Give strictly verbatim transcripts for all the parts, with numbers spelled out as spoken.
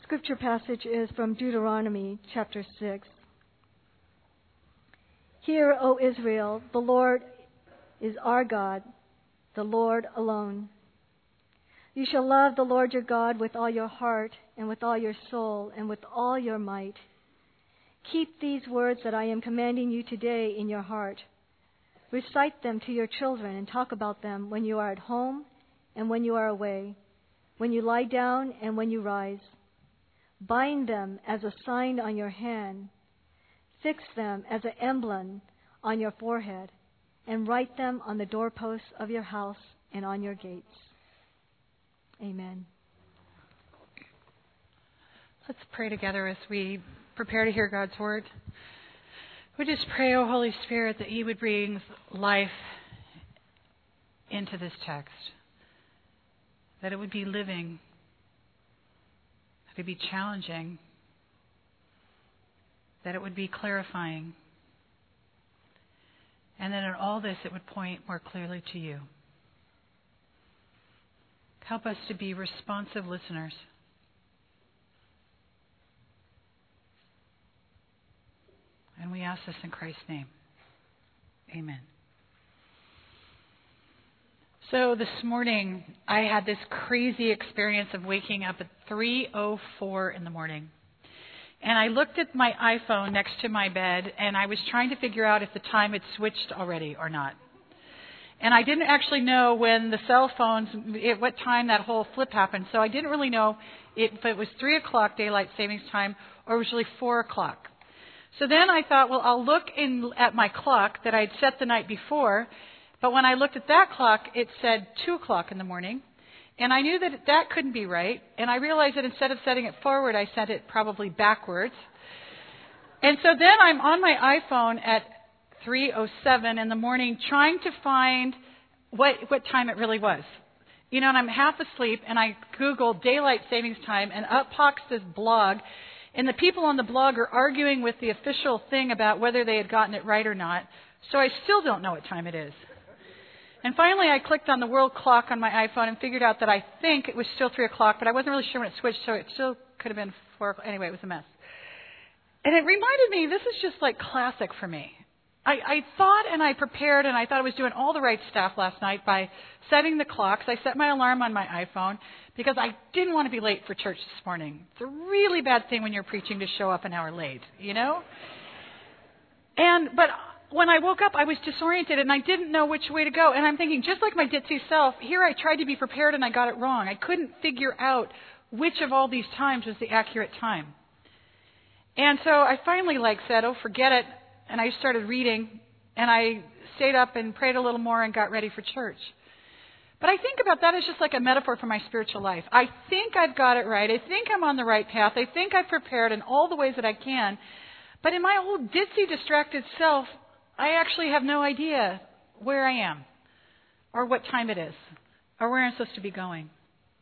scripture passage is from Deuteronomy chapter six. Hear, O Israel, the Lord is our God, the Lord alone. You shall love the Lord your God with all your heart and with all your soul and with all your might. Keep these words that I am commanding you today in your heart. Recite them to your children and talk about them when you are at home and when you are away, when you lie down and when you rise. Bind them as a sign on your hand. Fix them as an emblem on your forehead, and write them on the doorposts of your house and on your gates. Amen. Let's pray together as we prepare to hear God's word. We just pray, O Holy Spirit, that you would bring life into this text, that it would be living, that it would be challenging, that it would be clarifying, and that in all this it would point more clearly to you. Help us to be responsive listeners. And we ask this in Christ's name. Amen. So this morning, I had this crazy experience of waking up at three oh four in the morning. And I looked at my iPhone next to my bed, and I was trying to figure out if the time had switched already or not. And I didn't actually know when the cell phones, at what time that whole flip happened. So I didn't really know if it was three o'clock daylight savings time or it was really four o'clock. So then I thought, well, I'll look in at my clock that I'd set the night before. But when I looked at that clock, it said two o'clock in the morning. And I knew that that couldn't be right. And I realized that instead of setting it forward, I set it probably backwards. And so then I'm on my iPhone at three oh seven in the morning trying to find what what time it really was. You know, and I'm half asleep, and I Googled daylight savings time, and up pops this blog. And the people on the blog are arguing with the official thing about whether they had gotten it right or not. So I still don't know what time it is. And finally, I clicked on the world clock on my iPhone and figured out that I think it was still three o'clock, but I wasn't really sure when it switched, so it still could have been four o'clock. Anyway, it was a mess. And it reminded me, this is just like classic for me. I, I thought and I prepared and I thought I was doing all the right stuff last night by setting the clocks. I set my alarm on my iPhone because I didn't want to be late for church this morning. It's a really bad thing when you're preaching to show up an hour late, you know? And, but when I woke up, I was disoriented and I didn't know which way to go. And I'm thinking, just like my ditzy self, here I tried to be prepared and I got it wrong. I couldn't figure out which of all these times was the accurate time. And so I finally like said, oh, forget it. And I started reading and I stayed up and prayed a little more and got ready for church. But I think about that as just like a metaphor for my spiritual life. I think I've got it right. I think I'm on the right path. I think I've prepared in all the ways that I can. But in my old ditzy, distracted self, I actually have no idea where I am or what time it is or where I'm supposed to be going.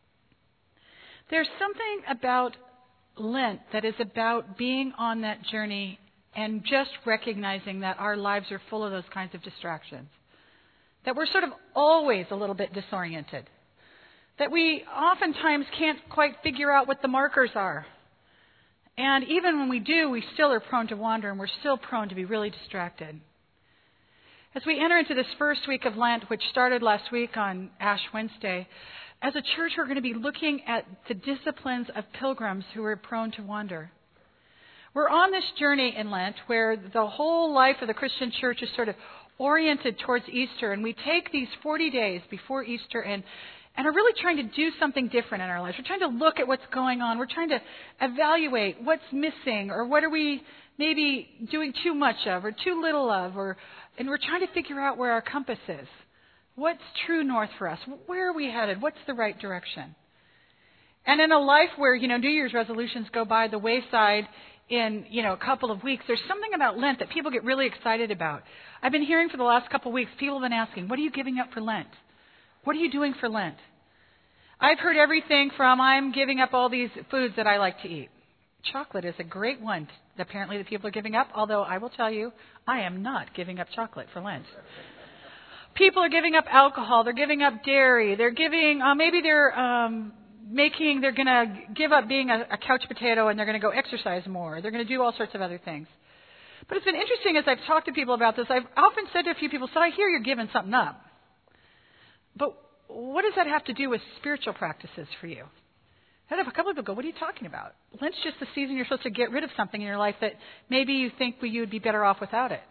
There's something about Lent that is about being on that journey and just recognizing that our lives are full of those kinds of distractions. That we're sort of always a little bit disoriented. That we oftentimes can't quite figure out what the markers are. And even when we do, we still are prone to wander and we're still prone to be really distracted. As we enter into this first week of Lent, which started last week on Ash Wednesday, as a church we're going to be looking at the disciplines of pilgrims who are prone to wander. We're on this journey in Lent where the whole life of the Christian church is sort of oriented towards Easter, and we take these forty days before Easter and, and are really trying to do something different in our lives. We're trying to look at what's going on. We're trying to evaluate what's missing or what are we maybe doing too much of or too little of, or and we're trying to figure out where our compass is. What's true north for us? Where are we headed? What's the right direction? And in a life where, you know, New Year's resolutions go by the wayside in, you know, a couple of weeks, there's something about Lent that people get really excited about. I've been hearing for the last couple of weeks, people have been asking, what are you giving up for Lent? What are you doing for Lent? I've heard everything from, I'm giving up all these foods that I like to eat. Chocolate is a great one, apparently, that people are giving up, although I will tell you, I am not giving up chocolate for Lent. People are giving up alcohol. They're giving up dairy. They're giving, uh, maybe they're um, making, they're going to give up being a, a couch potato and they're going to go exercise more. They're going to do all sorts of other things. But it's been interesting as I've talked to people about this. I've often said to a few people, so I hear you're giving something up. But what does that have to do with spiritual practices for you? I had a couple of people go, what are you talking about? Lent's just the season you're supposed to get rid of something in your life that maybe you think you would be better off without it.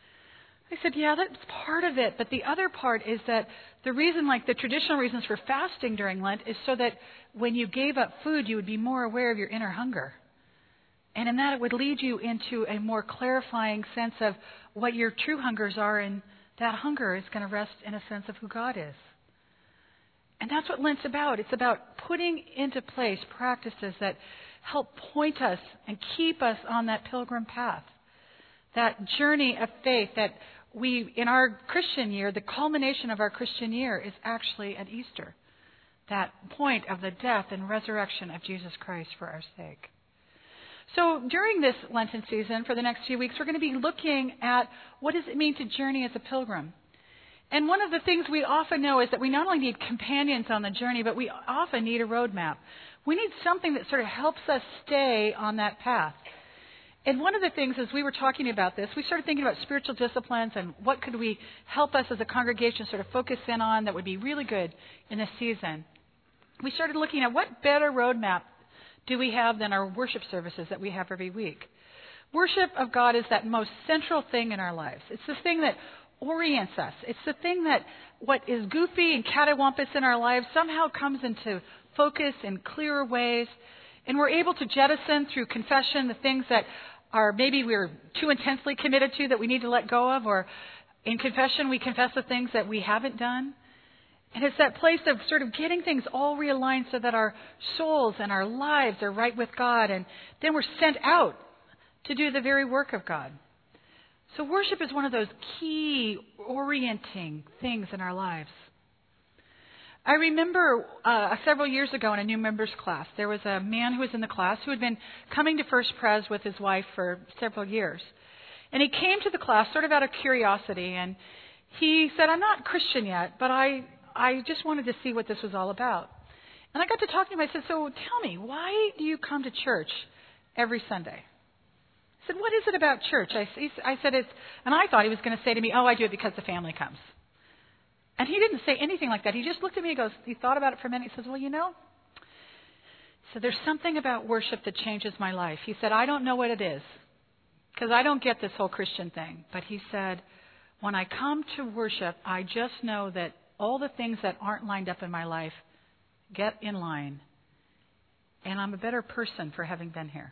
I said, yeah, that's part of it. But the other part is that the reason, like the traditional reasons for fasting during Lent is so that when you gave up food, you would be more aware of your inner hunger. And in that, it would lead you into a more clarifying sense of what your true hungers are. And that hunger is going to rest in a sense of who God is. And that's what Lent's about. It's about putting into place practices that help point us and keep us on that pilgrim path. That journey of faith that we, in our Christian year, the culmination of our Christian year is actually at Easter. That point of the death and resurrection of Jesus Christ for our sake. So during this Lenten season, for the next few weeks, we're going to be looking at what does it mean to journey as a pilgrim. And one of the things we often know is that we not only need companions on the journey, but we often need a roadmap. We need something that sort of helps us stay on that path. And one of the things, as we were talking about this, we started thinking about spiritual disciplines and what could we help us as a congregation sort of focus in on that would be really good in this season. We started looking at what better roadmap do we have than our worship services that we have every week. Worship of God is that most central thing in our lives. It's the thing that orients us. It's the thing that what is goofy and catawampus in our lives somehow comes into focus in clearer ways. And we're able to jettison through confession the things that are maybe we're too intensely committed to that we need to let go of, or in confession we confess the things that we haven't done. And it's that place of sort of getting things all realigned so that our souls and our lives are right with God, and then we're sent out to do the very work of God. So worship is one of those key orienting things in our lives. I remember uh, several years ago in a new members class, there was a man who was in the class who had been coming to First Pres with his wife for several years. And he came to the class sort of out of curiosity, and he said, I'm not Christian yet, but I, I just wanted to see what this was all about. And I got to talk to him. I said, so tell me, why do you come to church every Sunday? I said, what is it about church? I, I said, it's, and I thought he was going to say to me, oh, I do it because the family comes. And he didn't say anything like that. He just looked at me and goes, he thought about it for a minute. He says, well, you know, so there's something about worship that changes my life. He said, I don't know what it is, because I don't get this whole Christian thing. But he said, when I come to worship, I just know that all the things that aren't lined up in my life get in line. And I'm a better person for having been here.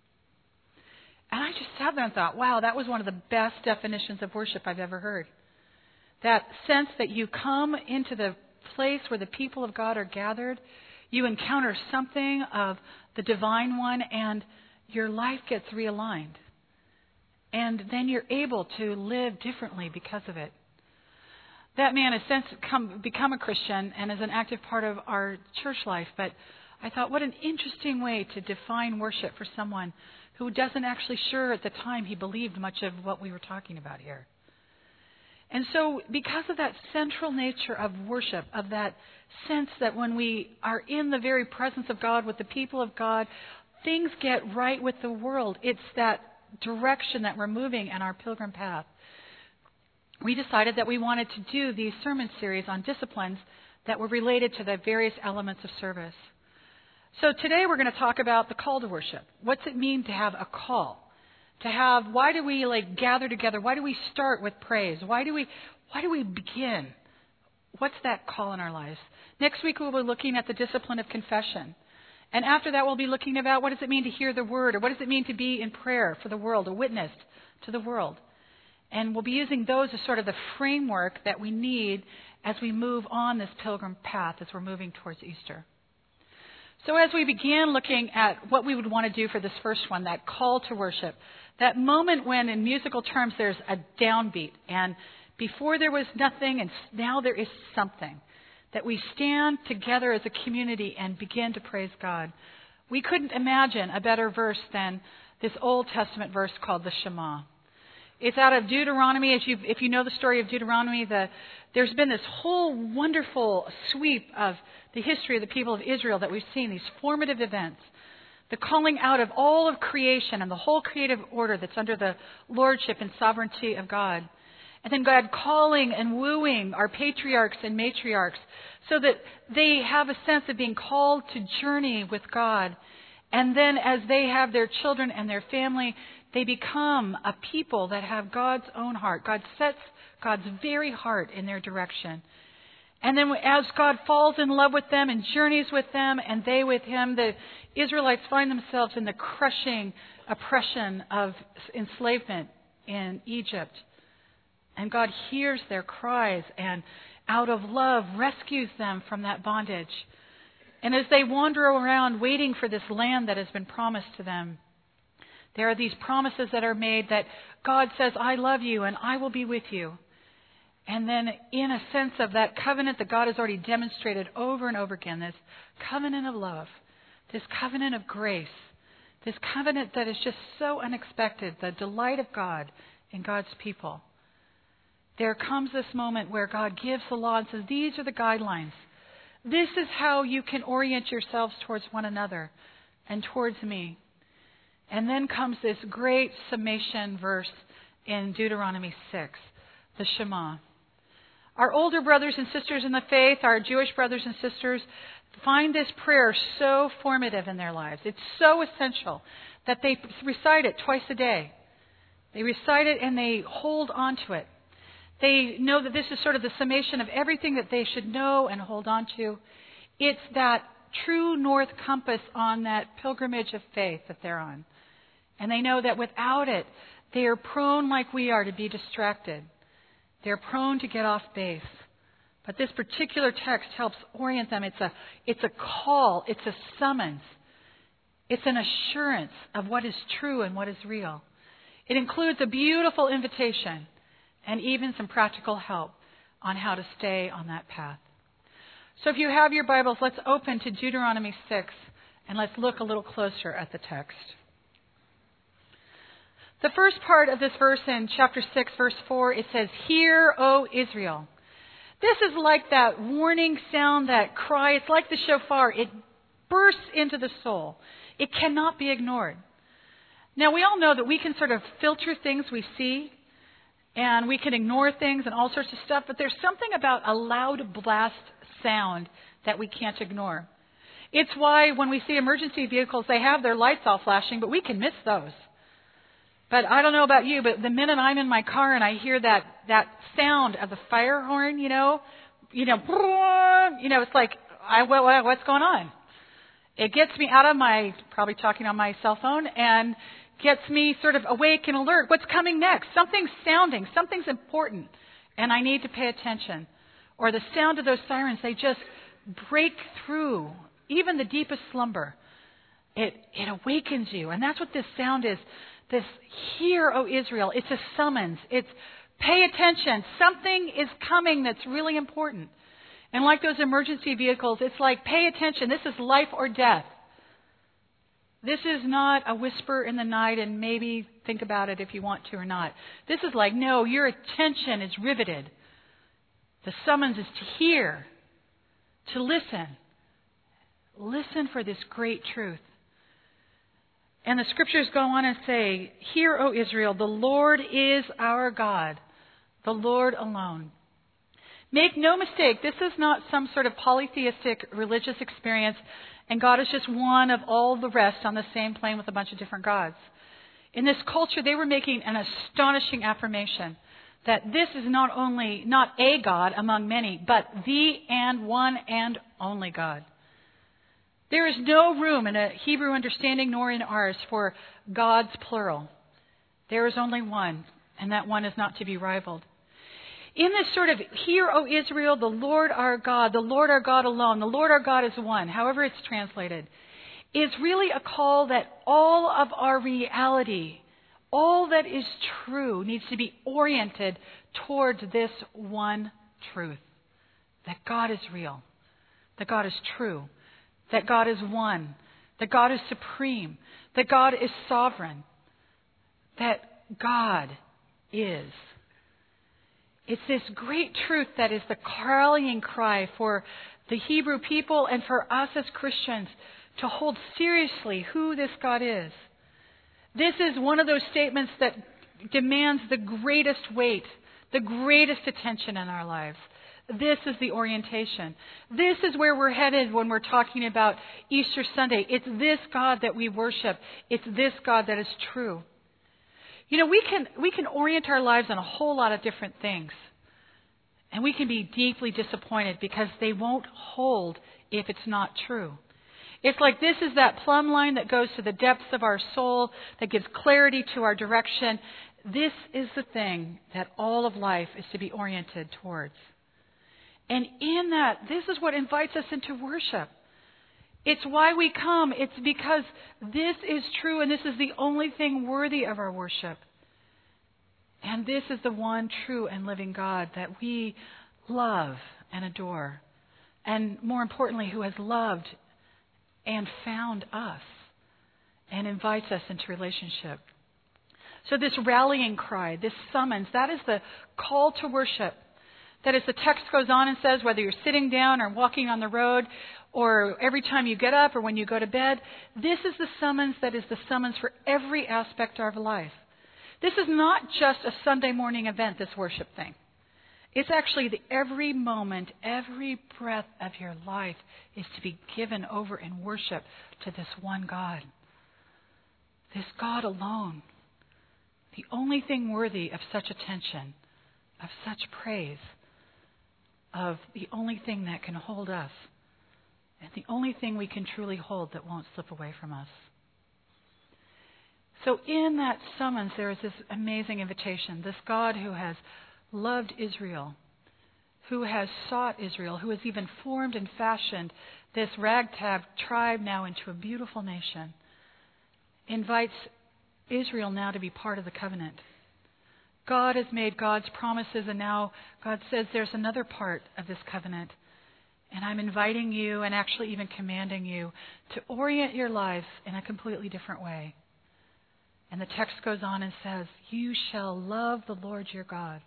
And I just sat there and thought, wow, that was one of the best definitions of worship I've ever heard. That sense that you come into the place where the people of God are gathered, you encounter something of the divine one, and your life gets realigned. And then you're able to live differently because of it. That man has since come, become a Christian and is an active part of our church life. But I thought, what an interesting way to define worship for someone who doesn't actually sure at the time he believed much of what we were talking about here. And so because of that central nature of worship, of that sense that when we are in the very presence of God with the people of God, things get right with the world. It's that direction that we're moving in our pilgrim path. We decided that we wanted to do these sermon series on disciplines that were related to the various elements of service. So today we're going to talk about the call to worship. What's it mean to have a call? To have, why do we like gather together? Why do we start with praise? Why do we, why do we begin? What's that call in our lives? Next week we'll be looking at the discipline of confession. And after that we'll be looking about what does it mean to hear the word, or what does it mean to be in prayer for the world, a witness to the world. And we'll be using those as sort of the framework that we need as we move on this pilgrim path as we're moving towards Easter. So as we began looking at what we would want to do for this first one, that call to worship, that moment when in musical terms there's a downbeat, and before there was nothing and now there is something, that we stand together as a community and begin to praise God. We couldn't imagine a better verse than this Old Testament verse called the Shema. It's out of Deuteronomy. As you, if you know the story of Deuteronomy, the, there's been this whole wonderful sweep of the history of the people of Israel that we've seen, these formative events. The calling out of all of creation and the whole creative order that's under the lordship and sovereignty of God. And then God calling and wooing our patriarchs and matriarchs so that they have a sense of being called to journey with God. And then as they have their children and their family, they become a people that have God's own heart. God sets God's very heart in their direction. And then as God falls in love with them and journeys with them and they with Him, the Israelites find themselves in the crushing oppression of enslavement in Egypt. And God hears their cries and out of love rescues them from that bondage. And as they wander around waiting for this land that has been promised to them, there are these promises that are made that God says, I love you and I will be with you. And then in a sense of that covenant that God has already demonstrated over and over again, this covenant of love, this covenant of grace, this covenant that is just so unexpected, the delight of God in God's people. There comes this moment where God gives the law and says, these are the guidelines. This is how you can orient yourselves towards one another and towards me. And then comes this great summation verse in Deuteronomy six, the Shema. Our older brothers and sisters in the faith, our Jewish brothers and sisters, find this prayer so formative in their lives. It's so essential that they recite it twice a day. They recite it and they hold on to it. They know that this is sort of the summation of everything that they should know and hold on to. It's that true north compass on that pilgrimage of faith that they're on. And they know that without it, they are prone, like we are, to be distracted. They're prone to get off base. But this particular text helps orient them. It's a, it's a call. It's a summons. It's an assurance of what is true and what is real. It includes a beautiful invitation and even some practical help on how to stay on that path. So if you have your Bibles, let's open to Deuteronomy six and let's look a little closer at the text. The first part of this verse in chapter six, verse four, it says, Hear, O Israel. This is like that warning sound, that cry. It's like the shofar. It bursts into the soul. It cannot be ignored. Now, we all know that we can sort of filter things we see, and we can ignore things and all sorts of stuff, but there's something about a loud blast sound that we can't ignore. It's why when we see emergency vehicles, they have their lights all flashing, but we can miss those. But I don't know about you, but the minute I'm in my car and I hear that, that sound of the fire horn, you know, you know, you know, it's like, I, what, what's going on? It gets me out of my, probably talking on my cell phone, and gets me sort of awake and alert. What's coming next? Something's sounding. Something's important. And I need to pay attention. Or the sound of those sirens, they just break through even the deepest slumber. It, it awakens you. And that's what this sound is. This, Hear, O Israel. It's a summons. It's pay attention. Something is coming that's really important. And like those emergency vehicles, it's like, pay attention. This is life or death. This is not a whisper in the night and maybe think about it if you want to or not. This is like, no, your attention is riveted. The summons is to hear, to listen. Listen for this great truth. And the scriptures go on and say, Hear, O Israel, the Lord is our God, the Lord alone. Make no mistake, this is not some sort of polytheistic religious experience, and God is just one of all the rest on the same plane with a bunch of different gods. In this culture, they were making an astonishing affirmation that this is not only not a God among many, but the and one and only God. There is no room in a Hebrew understanding nor in ours for gods plural. There is only one, and that one is not to be rivaled. In this sort of, Hear, O Israel, the Lord our God, the Lord our God alone, the Lord our God is one, however it's translated, is really a call that all of our reality, all that is true, needs to be oriented towards this one truth. That God is real. That God is true. That God is one. That God is supreme. That God is sovereign. That God is. It's this great truth that is the rallying cry for the Hebrew people and for us as Christians to hold seriously who this God is. This is one of those statements that demands the greatest weight, the greatest attention in our lives. This is the orientation. This is where we're headed when we're talking about Easter Sunday. It's this God that we worship. It's this God that is true. You know, we can we can orient our lives on a whole lot of different things. And we can be deeply disappointed because they won't hold if it's not true. It's like this is that plumb line that goes to the depths of our soul, that gives clarity to our direction. This is the thing that all of life is to be oriented towards. And in that, this is what invites us into worship. It's why we come. It's because this is true and this is the only thing worthy of our worship. And this is the one true and living God that we love and adore. And more importantly, who has loved and found us and invites us into relationship. So this rallying cry, this summons, that is the call to worship. That as the text goes on and says, whether you're sitting down or walking on the road, or every time you get up or when you go to bed, this is the summons that is the summons for every aspect of our life. This is not just a Sunday morning event, this worship thing. It's actually the every moment, every breath of your life is to be given over in worship to this one God. This God alone. The only thing worthy of such attention, of such praise, of the only thing that can hold us, and the only thing we can truly hold that won't slip away from us. So in that summons, there is this amazing invitation. This God who has loved Israel, who has sought Israel, who has even formed and fashioned this ragtag tribe now into a beautiful nation, invites Israel now to be part of the covenant. God has made God's promises, and now God says there's another part of this covenant. And I'm inviting you and actually even commanding you to orient your lives in a completely different way. And the text goes on and says, you shall love the Lord your God.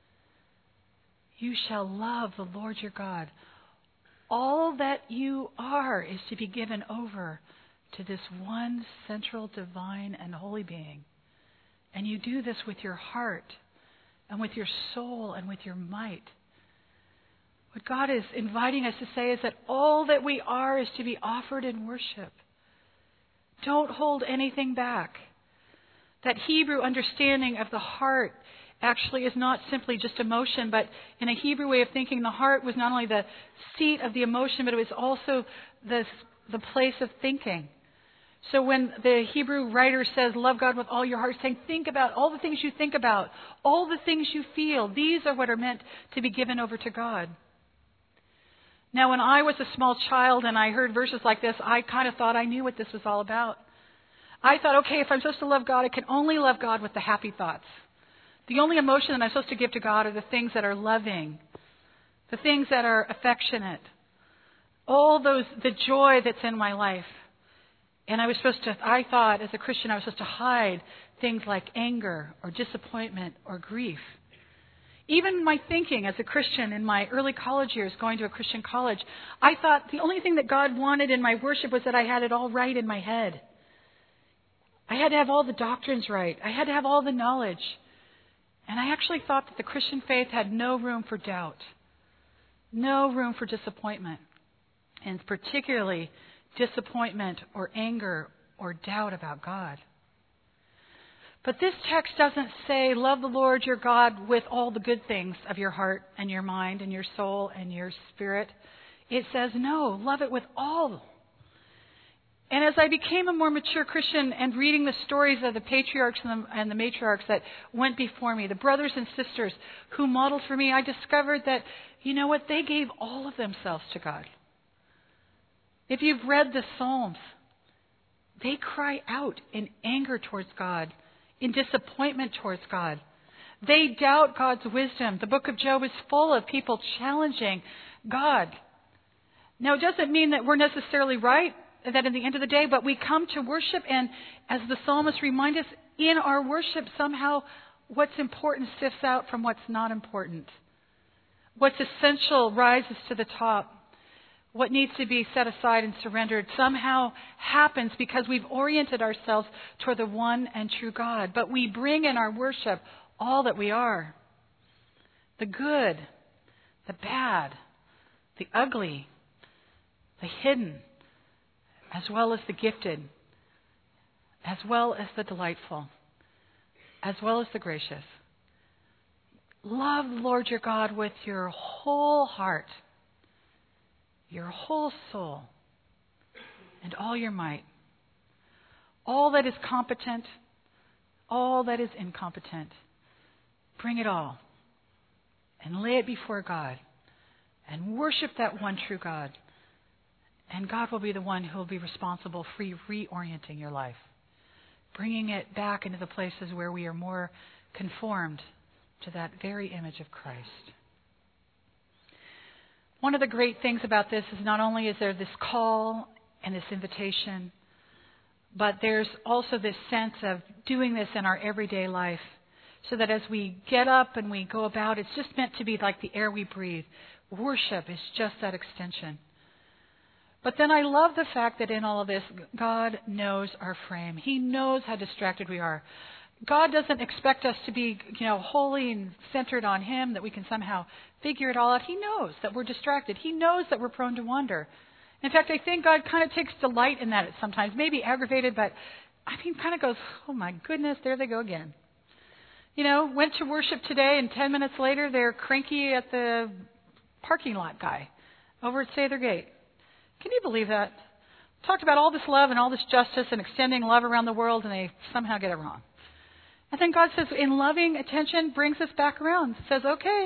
You shall love the Lord your God. All that you are is to be given over to this one central divine and holy being. And you do this with your heart and with your soul and with your might. What God is inviting us to say is that all that we are is to be offered in worship. Don't hold anything back. That Hebrew understanding of the heart actually is not simply just emotion, but in a Hebrew way of thinking, the heart was not only the seat of the emotion, but it was also the, the place of thinking. So when the Hebrew writer says, love God with all your heart, saying, think about all the things you think about, all the things you feel. These are what are meant to be given over to God. Now, when I was a small child and I heard verses like this, I kind of thought I knew what this was all about. I thought, okay, if I'm supposed to love God, I can only love God with the happy thoughts. The only emotion that I'm supposed to give to God are the things that are loving, the things that are affectionate, all those, the joy that's in my life. And I was supposed to, I thought as a Christian, I was supposed to hide things like anger or disappointment or grief. Even my thinking as a Christian in my early college years, going to a Christian college, I thought the only thing that God wanted in my worship was that I had it all right in my head. I had to have all the doctrines right. I had to have all the knowledge. And I actually thought that the Christian faith had no room for doubt, no room for disappointment, and particularly disappointment or anger or doubt about God. But this text doesn't say, love the Lord your God with all the good things of your heart and your mind and your soul and your spirit. It says, no, love it with all. And as I became a more mature Christian and reading the stories of the patriarchs and the, and the matriarchs that went before me, the brothers and sisters who modeled for me, I discovered that, you know what, they gave all of themselves to God. If you've read the Psalms, they cry out in anger towards God, in disappointment towards God. They doubt God's wisdom. The book of Job is full of people challenging God. Now, it doesn't mean that we're necessarily right, that in the end of the day, but we come to worship, and as the psalmists remind us, in our worship somehow what's important sifts out from what's not important. What's essential rises to the top. What needs to be set aside and surrendered somehow happens because we've oriented ourselves toward the one and true God. But we bring in our worship all that we are. The good, the bad, the ugly, the hidden, as well as the gifted, as well as the delightful, as well as the gracious. Love the Lord your God with your whole heart, your whole soul, and all your might. All that is competent, all that is incompetent. Bring it all and lay it before God and worship that one true God. And God will be the one who will be responsible for reorienting your life, bringing it back into the places where we are more conformed to that very image of Christ. One of the great things about this is not only is there this call and this invitation, but there's also this sense of doing this in our everyday life, so that as we get up and we go about, it's just meant to be like the air we breathe. Worship is just that extension. But then I love the fact that in all of this, God knows our frame. He knows how distracted we are. God doesn't expect us to be, you know, holy and centered on Him, that we can somehow figure it all out. He knows that we're distracted. He knows that we're prone to wander. In fact, I think God kind of takes delight in that sometimes, maybe aggravated, but I mean, kind of goes, oh my goodness, there they go again. You know, went to worship today, and ten minutes later, they're cranky at the parking lot guy over at Sather Gate. Can you believe that? Talked about all this love and all this justice and extending love around the world, and they somehow get it wrong. And then God says, in loving attention, brings us back around. Says, okay,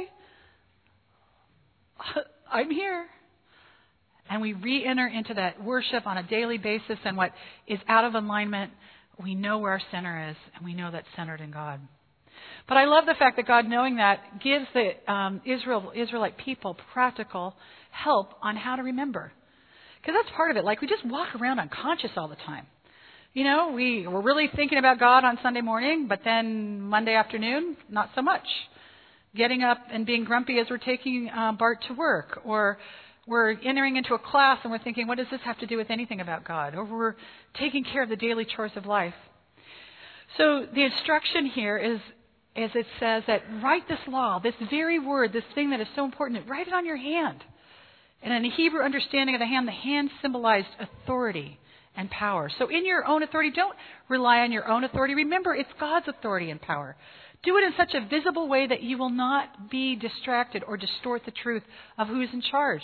I'm here. And we re-enter into that worship on a daily basis, and what is out of alignment, we know where our center is, and we know that's centered in God. But I love the fact that God, knowing that, gives the um, Israel, Israelite people practical help on how to remember. Because that's part of it. Like, we just walk around unconscious all the time. You know, we, we're really thinking about God on Sunday morning, but then Monday afternoon, not so much. Getting up and being grumpy as we're taking uh, Bart to work. Or we're entering into a class and we're thinking, what does this have to do with anything about God? Or we're taking care of the daily chores of life. So the instruction here is, as it says, that write this law, this very word, this thing that is so important, write it on your hand. And in the Hebrew understanding of the hand, the hand symbolized authority and power. So in your own authority, don't rely on your own authority. Remember, it's God's authority and power. Do it in such a visible way that you will not be distracted or distort the truth of who's in charge.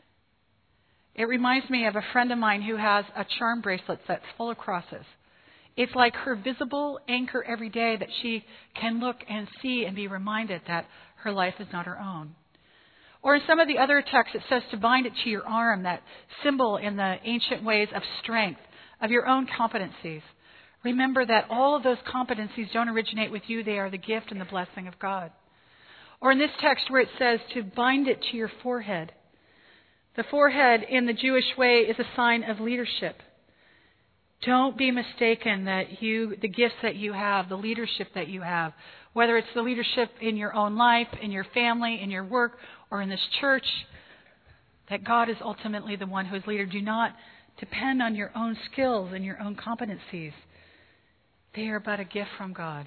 It reminds me of a friend of mine who has a charm bracelet that's full of crosses. It's like her visible anchor every day that she can look and see and be reminded that her life is not her own. Or in some of the other texts, it says to bind it to your arm, that symbol in the ancient ways of strength, of your own competencies. Remember that all of those competencies don't originate with you. They are the gift and the blessing of God. Or in this text where it says to bind it to your forehead. The forehead in the Jewish way is a sign of leadership. Don't be mistaken that you, the gifts that you have, the leadership that you have, whether it's the leadership in your own life, in your family, in your work, or in this church, that God is ultimately the one who is leader. Do not depend on your own skills and your own competencies. They are but a gift from God.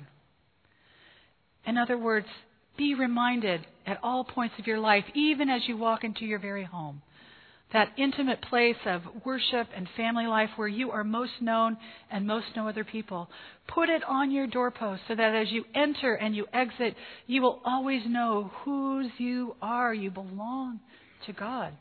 In other words, be reminded at all points of your life, even as you walk into your very home, that intimate place of worship and family life where you are most known and most know other people. Put it on your doorpost so that as you enter and you exit, you will always know whose you are. You belong to God.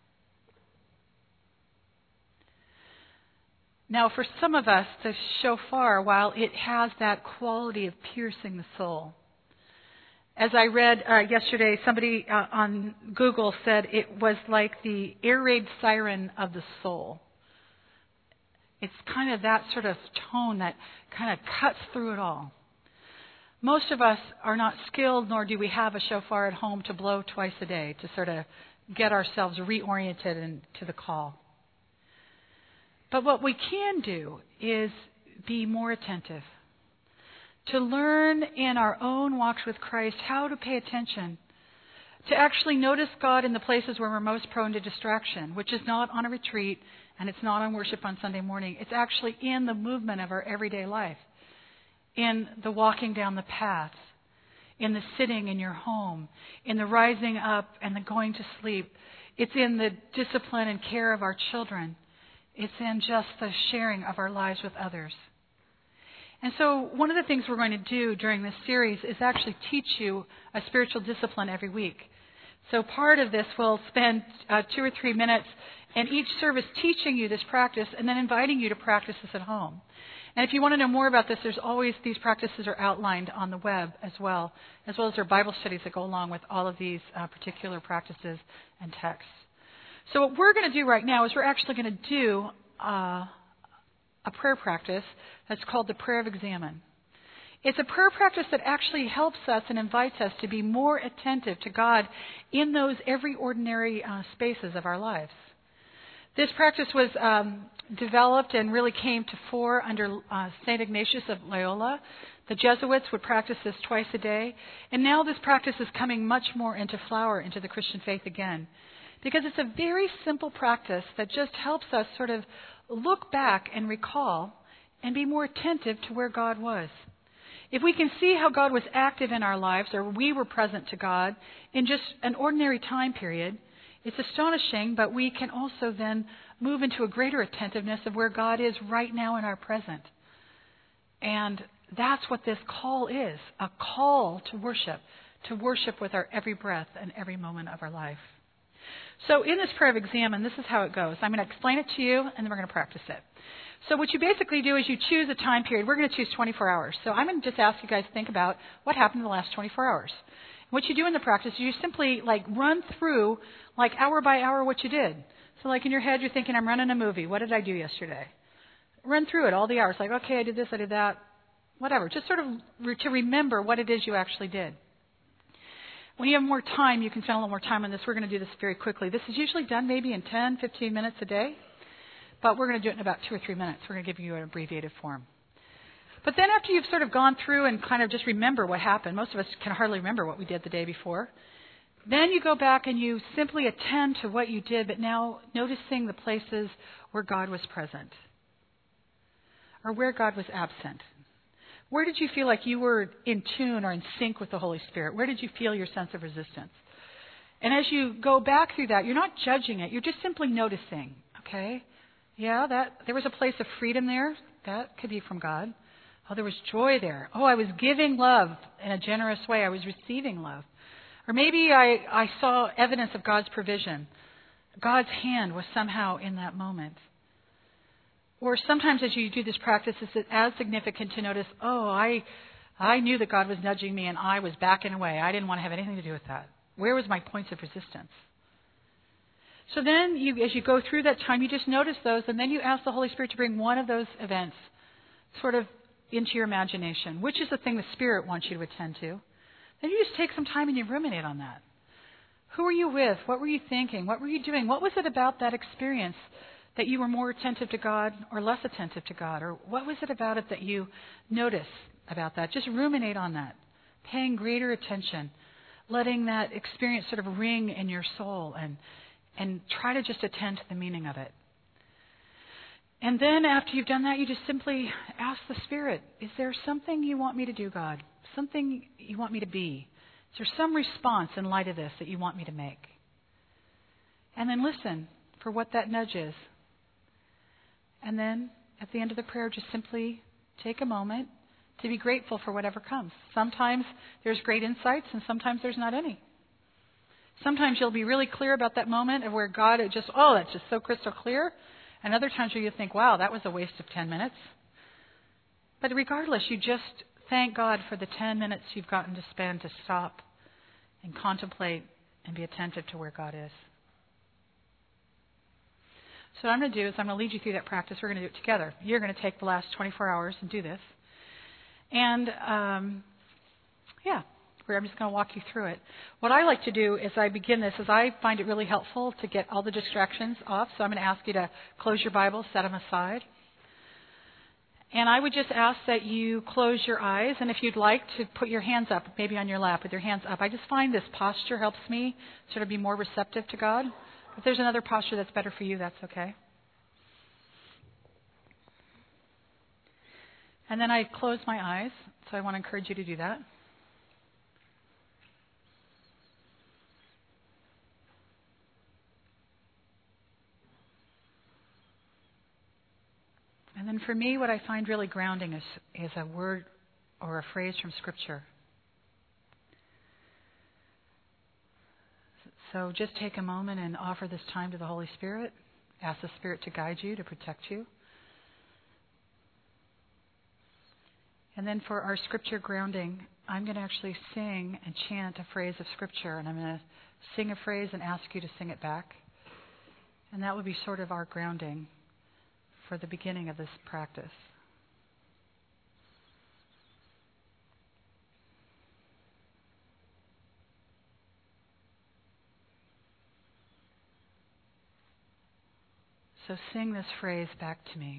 Now, for some of us, the shofar, while it has that quality of piercing the soul, as I read uh, yesterday, somebody uh, on Google said it was like the air raid siren of the soul. It's kind of that sort of tone that kind of cuts through it all. Most of us are not skilled, nor do we have a shofar at home to blow twice a day to sort of get ourselves reoriented into the call. But what we can do is be more attentive to learn in our own walks with Christ how to pay attention, to actually notice God in the places where we're most prone to distraction, which is not on a retreat and it's not on worship on Sunday morning. It's actually in the movement of our everyday life, in the walking down the path, in the sitting in your home, in the rising up and the going to sleep. It's in the discipline and care of our children. It's in just the sharing of our lives with others. And so one of the things we're going to do during this series is actually teach you a spiritual discipline every week. So part of this will spend uh, two or three minutes in each service teaching you this practice and then inviting you to practice this at home. And if you want to know more about this, there's always, these practices are outlined on the web as well, as well as there are Bible studies that go along with all of these uh, particular practices and texts. So what we're going to do right now is we're actually going to do uh, a prayer practice that's called the Prayer of Examen. It's a prayer practice that actually helps us and invites us to be more attentive to God in those every ordinary uh, spaces of our lives. This practice was um, developed and really came to fore under uh, Saint Ignatius of Loyola. The Jesuits would practice this twice a day, and now this practice is coming much more into flower into the Christian faith again. Because it's a very simple practice that just helps us sort of look back and recall and be more attentive to where God was. If we can see how God was active in our lives, or we were present to God in just an ordinary time period, it's astonishing, but we can also then move into a greater attentiveness of where God is right now in our present. And that's what this call is, a call to worship, to worship with our every breath and every moment of our life. So in this prayer of examen, this is how it goes. I'm going to explain it to you, and then we're going to practice it. So what you basically do is you choose a time period. We're going to choose twenty-four hours. So I'm going to just ask you guys to think about what happened in the last twenty-four hours. What you do in the practice is you simply like run through like hour by hour what you did. So like in your head you're thinking, I'm running a movie. What did I do yesterday? Run through it, all the hours. Like, okay, I did this, I did that, whatever. Just sort of re- to remember what it is you actually did. When you have more time, you can spend a little more time on this. We're going to do this very quickly. This is usually done maybe in ten, fifteen minutes a day. But we're going to do it in about two or three minutes. We're going to give you an abbreviated form. But then after you've sort of gone through and kind of just remember what happened, most of us can hardly remember what we did the day before, then you go back and you simply attend to what you did, but now noticing the places where God was present or where God was absent. Where did you feel like you were in tune or in sync with the Holy Spirit? Where did you feel your sense of resistance? And as you go back through that, you're not judging it. You're just simply noticing, okay? Yeah, that there was a place of freedom there. That could be from God. Oh, there was joy there. Oh, I was giving love in a generous way. I was receiving love. Or maybe I, I saw evidence of God's provision. God's hand was somehow in that moment. Or sometimes as you do this practice, it's as significant to notice, oh, I I knew that God was nudging me and I was backing away. I didn't want to have anything to do with that. Where was my points of resistance? So then you, as you go through that time, you just notice those, and then you ask the Holy Spirit to bring one of those events sort of into your imagination. Which is the thing the Spirit wants you to attend to? Then you just take some time and you ruminate on that. Who were you with? What were you thinking? What were you doing? What was it about that experience that you were more attentive to God or less attentive to God? Or what was it about it that you noticed about that? Just ruminate on that, paying greater attention, letting that experience sort of ring in your soul, and and try to just attend to the meaning of it. And then after you've done that, you just simply ask the Spirit, is there something you want me to do, God? Something you want me to be? Is there some response in light of this that you want me to make? And then listen for what that nudge is. And then at the end of the prayer, just simply take a moment to be grateful for whatever comes. Sometimes there's great insights and sometimes there's not any. Sometimes you'll be really clear about that moment of where God is just, oh, that's just so crystal clear. And other times where you think, wow, that was a waste of ten minutes. But regardless, you just thank God for the ten minutes you've gotten to spend to stop and contemplate and be attentive to where God is. So what I'm going to do is I'm going to lead you through that practice. We're going to do it together. You're going to take the last twenty-four hours and do this. And, um, yeah. I'm just going to walk you through it. What I like to do as I begin this is I find it really helpful to get all the distractions off. So I'm going to ask you to close your Bible, set them aside. And I would just ask that you close your eyes, and if you'd like to put your hands up, maybe on your lap with your hands up. I just find this posture helps me sort of be more receptive to God. If there's another posture that's better for you, that's okay. And then I close my eyes, so I want to encourage you to do that. And then for me, what I find really grounding is, is a word or a phrase from Scripture. So just take a moment and offer this time to the Holy Spirit. Ask the Spirit to guide you, to protect you. And then for our Scripture grounding, I'm going to actually sing and chant a phrase of Scripture. And I'm going to sing a phrase and ask you to sing it back. And that would be sort of our grounding for the beginning of this practice. So sing this phrase back to me.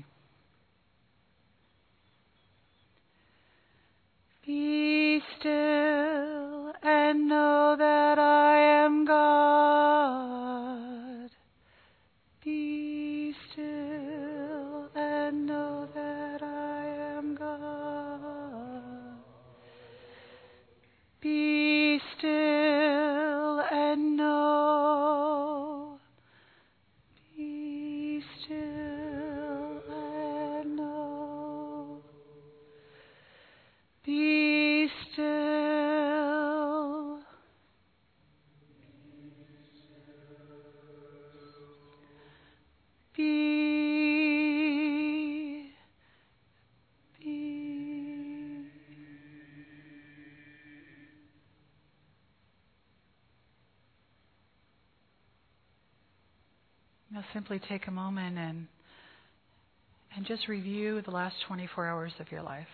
Be still and know that I am God. Be still and know that I am God. Be still and know. Be still and know. Be still. Be. Be. Now simply take a moment and and just review the last twenty-four hours of your life.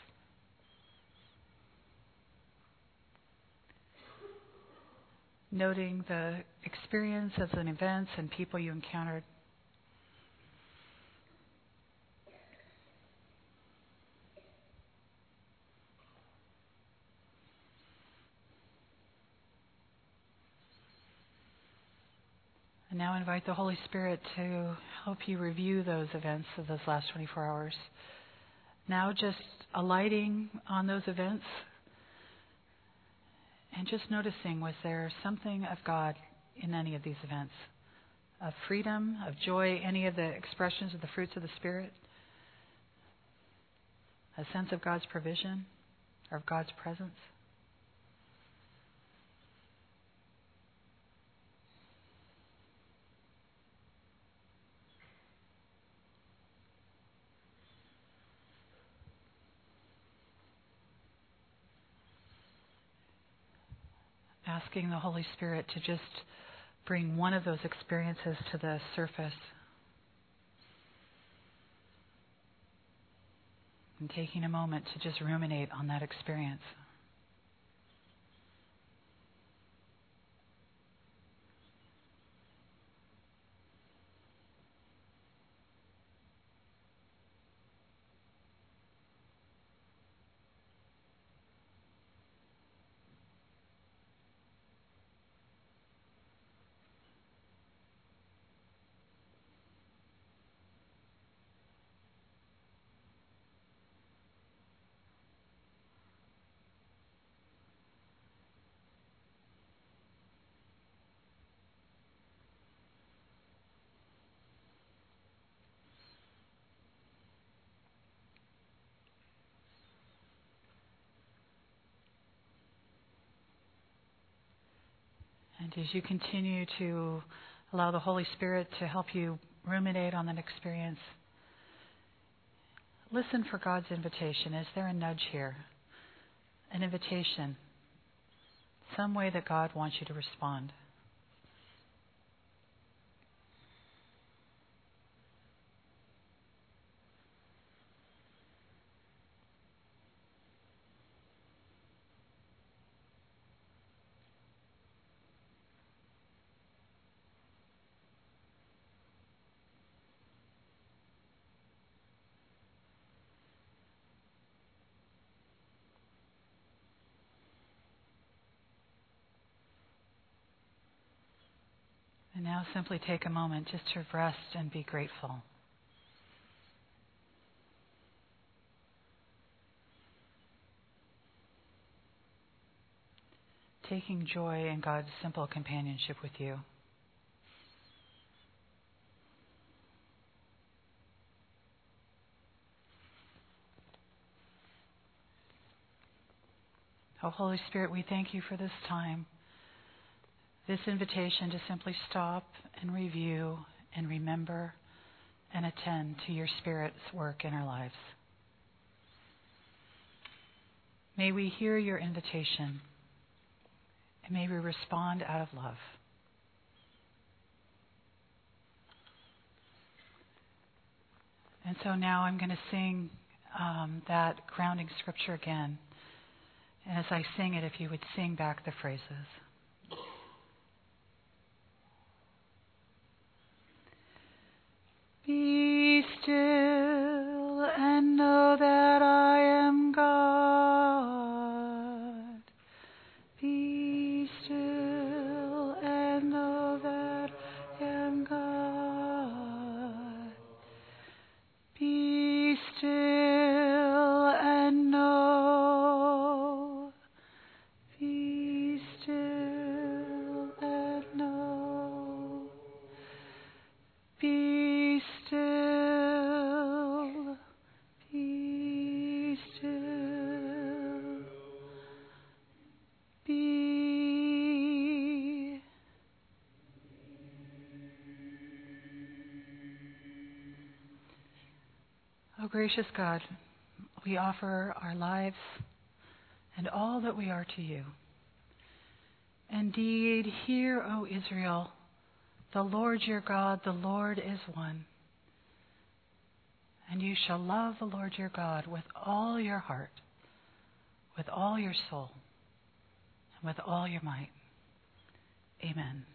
Noting the experiences and events and people you encountered. And now invite the Holy Spirit to help you review those events of those last twenty-four hours. Now just alighting on those events and just noticing, was there something of God in any of these events? Of freedom, of joy, any of the expressions of the fruits of the Spirit? A sense of God's provision or of God's presence? Asking the Holy Spirit to just bring one of those experiences to the surface. And taking a moment to just ruminate on that experience. And as you continue to allow the Holy Spirit to help you ruminate on that experience, listen for God's invitation. Is there a nudge here? An invitation? Some way that God wants you to respond? And now simply take a moment just to rest and be grateful. Taking joy in God's simple companionship with you. Oh, Holy Spirit, we thank you for this time, this invitation to simply stop and review and remember and attend to your Spirit's work in our lives. May we hear your invitation, and may we respond out of love. And so now I'm going to sing um, that grounding scripture again. And as I sing it, if you would sing back the phrases. Be still and know that I am God. Be still and know that I am God. Be still and know. Be still and know. Be still. Be still. Be. Oh, gracious God, we offer our lives and all that we are to you. Indeed, hear, O Israel, the Lord your God, the Lord is one. And you shall love the Lord your God with all your heart, with all your soul, and with all your might. Amen.